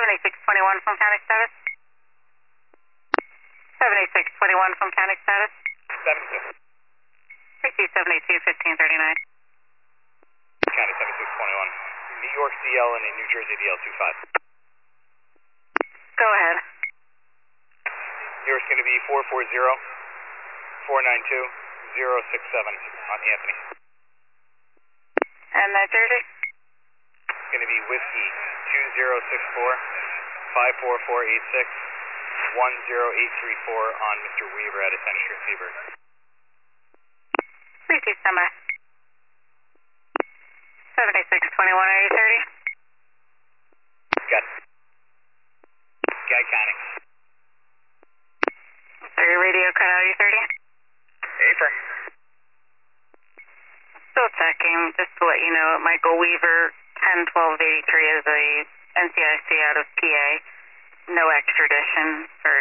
7621 from county status. 7621 from county status. 76. Receive 721539. County 7621. New York CL and a New Jersey DL 25. Go ahead. New York's going to be 440-492-067 on Anthony. And New Jersey? It's going to be Whiskey 2064-54486-10834 on Mr. Weaver at Ascension Street, Seaburg. Receive semi. 7621, are you 30? Got it. Guy County. Sorry, radio cut out, are you 30? Affirm. Still checking, just to let you know, Michael Weaver, 101283 is a NCIC out of PA. No extradition for